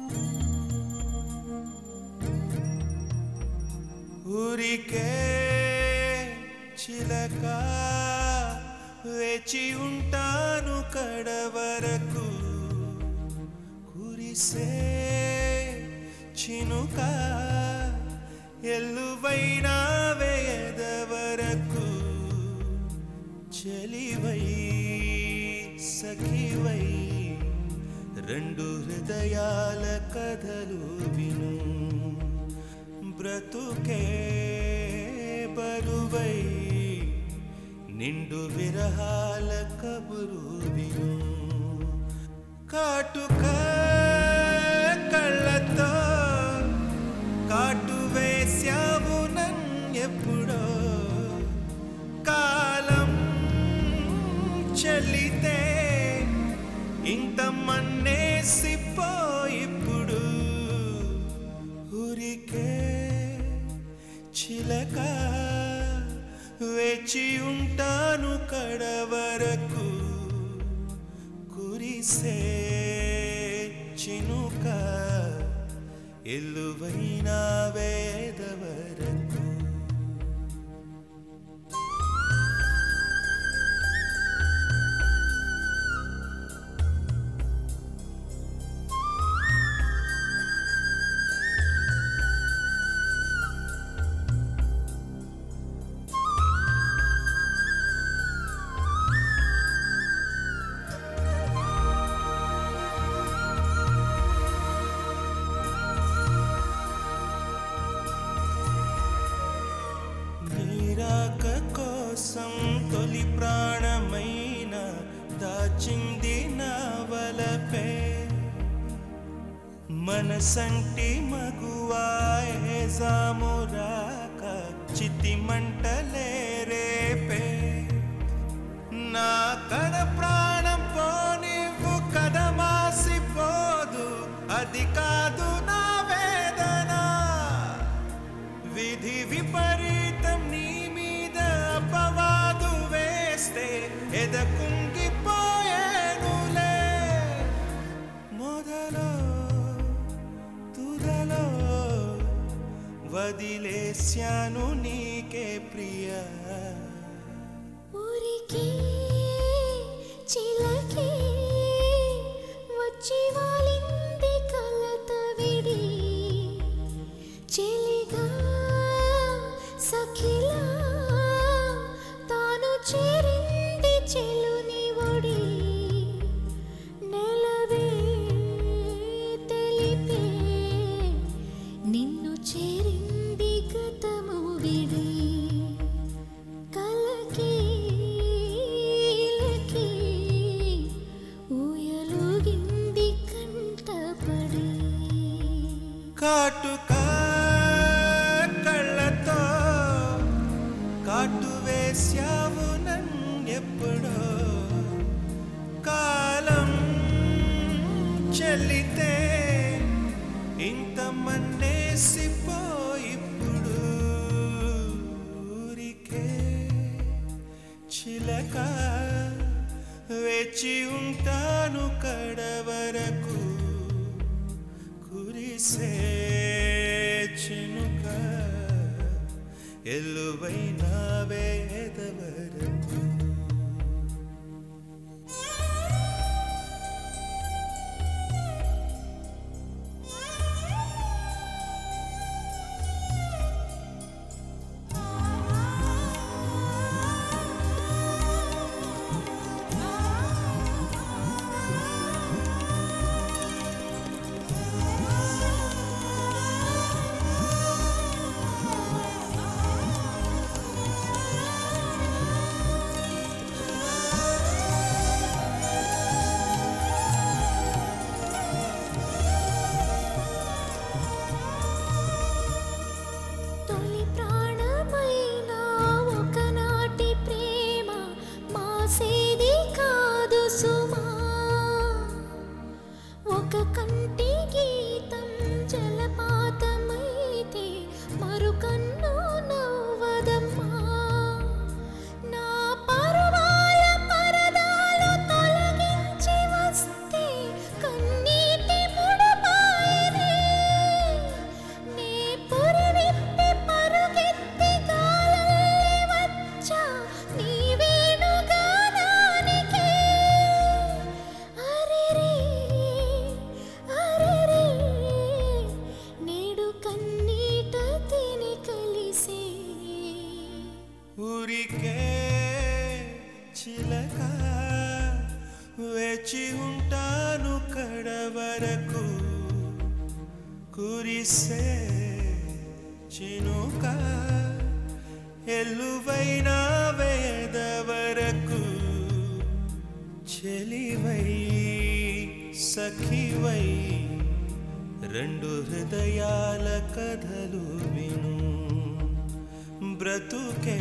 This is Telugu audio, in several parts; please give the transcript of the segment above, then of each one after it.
ఊరికే చిలక వేచి ఉంటాను కడవరకు కురిసే చినుక ఎల్లువైనా వేయదవరకు చెలివై సఖివై రెండు హృదయాల కథలు విను బ్రతుకే బరువై నిండు విరహాల కబురు విను కాటుక కళ్ళతో కాటు వేశావు నన్నెప్పుడో కాలం చెల్లితే ఇంత మన్నేసిపోయిప్పుడు ఊరికే చిలక వేచి ఉంటాను కడవరకు కురిసే చినుక ఎల్లువైన వేదవరకు కోసం తొలి ప్రాణమైన దాచింది నా వలపే మనసంటి మగువాయే జామురాక చితి మంటలే రేపే నా కడ ప్రాణం పోనివ్వు కదమాసిపోదు అది కాదు నా వేదన విధి విపరీతం నీ అపవాదు వేస్తే ఎద కుంగిపోయేనులే మొదలో తుదలో వదిలేశాను నీకే ప్రియా ఊరికే చిలకే వచ్చి వాలింది కలత విడి చెలిగా సఖిలా చేరింది చెలుని ఒడి నెలవే తెలిపే నిన్ను చేరింది గతము విడి కలకి ఊయలుగింది కంటపడి కాటుక కళ్ళతో కాటు వేశావు నన్నెప్పుడో కాలం చెల్లితే ఇంత మన్నేసిపోయిప్పుడు ఊరికే చిలక వేచి ఉంటాను కడవరకు కురిసే చినుక ఎల్లువైన వేదవరకు కురిసే చినుక ఎల్లువైన వేద వరకు చెలివై సఖివై రెండు హృదయాల కథలు విను బ్రతుకే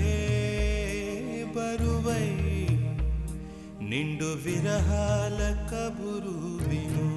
బరువై నిండు విరహాల కబురు విను